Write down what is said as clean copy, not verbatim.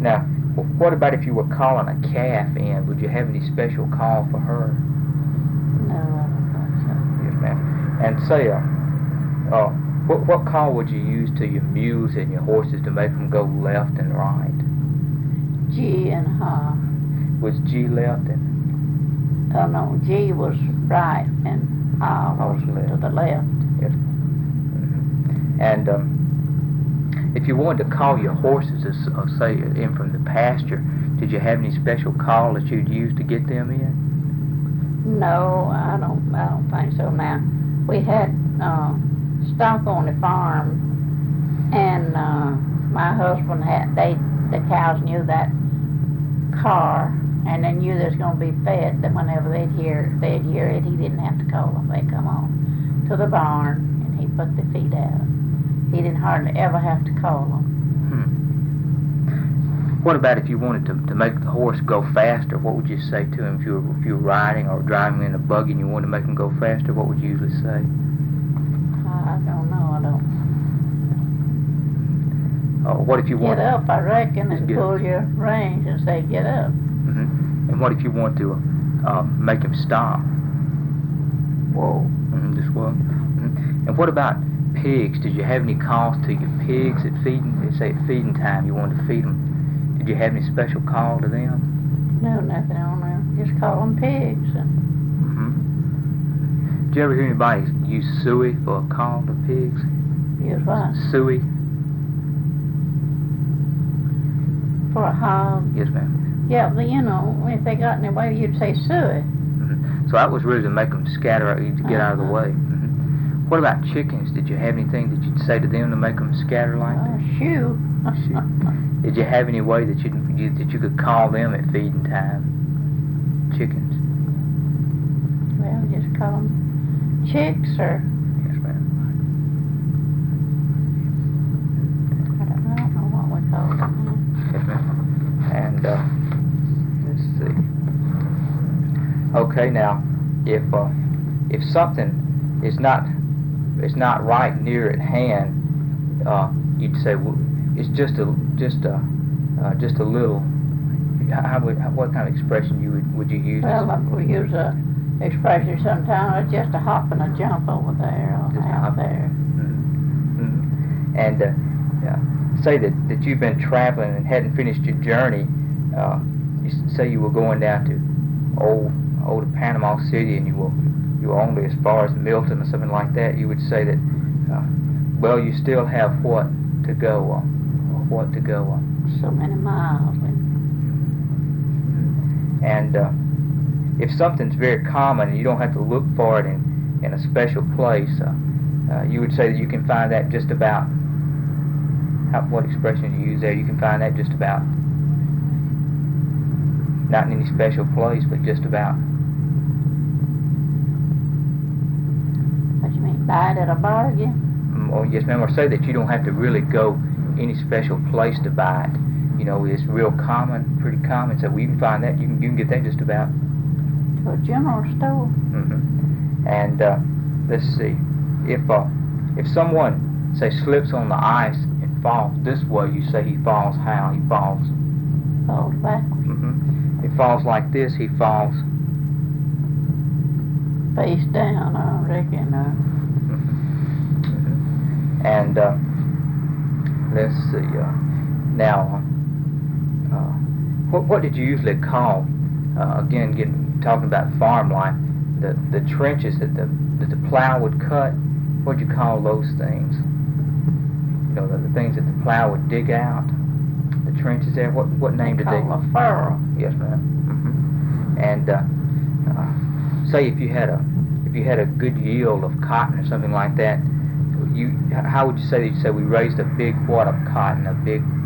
Now, what about if you were calling a calf in? Would you have any special call for her? No, I don't think so. Yes, ma'am. And say, what call would you use to your mules and your horses to make them go left and right? G and Ha. Was G left and? Oh no, G was right and Ha was to the left. Yes. Mm-hmm. And if you wanted to call your horses, say in from the pasture, did you have any special call that you'd use to get them in? No, I don't think so. Now we had stock on the farm, and my husband the cows knew that car, and they knew they was going to be fed. That whenever they'd hear it, he didn't have to call them. They'd come on to the barn, and he put the feed out. He didn't hardly ever have to call them. What about if you wanted to make the horse go faster? What would you say to him if you were riding or driving in a buggy and you wanted to make him go faster? What would you usually say? I don't know. I don't. What if you want? Get up, I reckon, and pull your reins and say, get up. Mm-hmm. And what if you want to make him stop? Whoa. Mm-hmm, just whoa. Mm-hmm. And what about pigs? Did you have any calls to your pigs at feeding? Say at feeding time, you wanted to feed them. Did you have any special call to them? No, nothing on them. Just call them pigs. Mm-hmm. Did you ever hear anybody use suey for a call to pigs? Use what? Suey. For a hog? Yes, ma'am. Yeah, but if they got in their way, you'd say suey. Mm-hmm. So that was really to make them scatter, to get out of the way. Mm-hmm. What about chickens? Did you have anything that you'd say to them to make them scatter like that? Shoo. Did you have any way that you could call them at feeding time? Chickens. Well, just call them chicks or. Yes, ma'am. I don't know what we call them. Yes, ma'am. And let's see. Okay, now if something is not right near at hand, you'd say, well, it's just a little. What kind of expression would you use? Well, we use a expression sometimes. It's just a hop and a jump over there or out there. Mm-hmm. Mm-hmm. And say that you've been traveling and hadn't finished your journey. You say you were going down to old Panama City, and you were only as far as Milton or something like that. You would say that, well, you still have what to go on. What to go on. So many miles. And if something's very common and you don't have to look for it in a special place, you would say that you can find that just about. What expression you use there? You can find that just about. Not in any special place, but just about. What do you mean? Buy it at a bargain? Oh, yes, ma'am. Or say that you don't have to really go any special place to buy it. It's real common, pretty common. So we can find that. You can get that just about. To a general store. Mm-hmm. And let's see. If someone, say, slips on the ice and falls this way, you say he falls how? He falls. Falls backwards. Mm-hmm. He falls like this. He falls. Face down, I reckon. Mm-hmm. And let's see. Now, what did you usually call? Again, talking about farm life, the trenches that the plow would cut. What would you call those things? The things that the plow would dig out. The trenches there. What name did they? Call a furrow. Yes, ma'am. Mm-hmm. And say if you had a good yield of cotton or something like that, how would you say that? You say we raised a big what of cotton, a big